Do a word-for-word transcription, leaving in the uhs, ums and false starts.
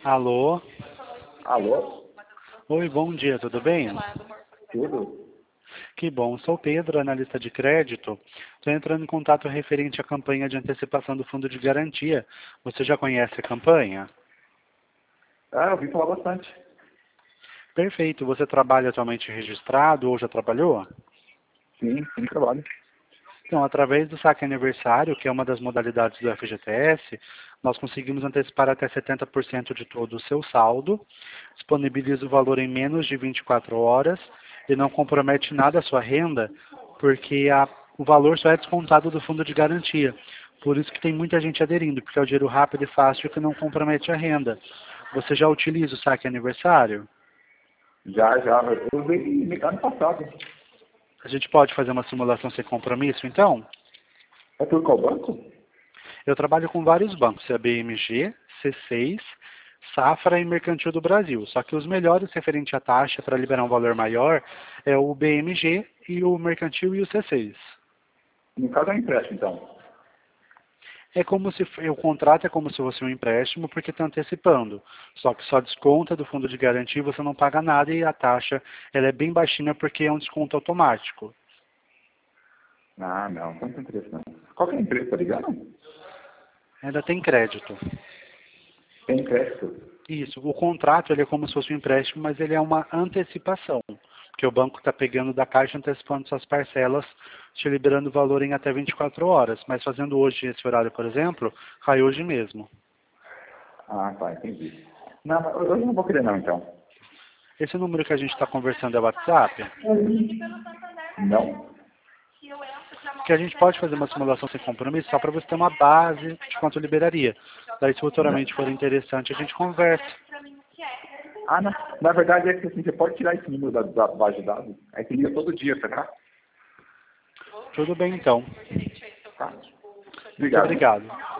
Alô? Alô? Oi, bom dia, tudo bem? Tudo? Que bom, sou Pedro, analista de crédito. Estou entrando em contato referente à campanha de antecipação do fundo de garantia. Você já conhece a campanha? Ah, eu ouvi falar bastante. Perfeito. Você trabalha atualmente registrado ou já trabalhou? Sim, sim, trabalho. Então, através do saque aniversário, que é uma das modalidades do F G T S, nós conseguimos antecipar até setenta por cento de todo o seu saldo, disponibiliza o valor em menos de vinte e quatro horas e não compromete nada a sua renda, porque a, o valor só é descontado do fundo de garantia. Por isso que tem muita gente aderindo, porque é o dinheiro rápido e fácil que não compromete a renda. Você já utiliza o saque aniversário? Já, já. Eu usei ano passado. A gente pode fazer uma simulação sem compromisso, então? É por qual banco? Eu trabalho com vários bancos, a B M G, C seis, Safra e Mercantil do Brasil. Só que os melhores referente à taxa para liberar um valor maior é o B M G e o Mercantil e o C seis. No caso é um empréstimo, então. É como se o contrato é como se fosse um empréstimo porque está antecipando. Só que só desconta do fundo de garantia, você não paga nada e a taxa ela é bem baixinha porque é um desconto automático. Ah, não, não tem interesse não. Qual que é a empresa, tá ligado? Ainda tem crédito. Tem crédito. Isso, o contrato ele é como se fosse um empréstimo, mas ele é uma antecipação, porque o banco está pegando da caixa antecipando suas parcelas, te liberando o valor em até vinte e quatro horas, mas fazendo hoje esse horário, por exemplo, cai hoje mesmo. Ah, tá, entendi. Não, mas eu não vou querer não, então. Esse número que a gente está conversando é o WhatsApp, Não? que a gente pode fazer uma simulação sem compromisso só para você ter uma base de quanto liberaria. Daí, se futuramente for interessante, a gente conversa. Ah, não. Na verdade é que assim, você pode tirar esse número da, da base de dados. Aí você liga todo dia, será? Tudo bem, então. Tá. Muito Obrigado. obrigado.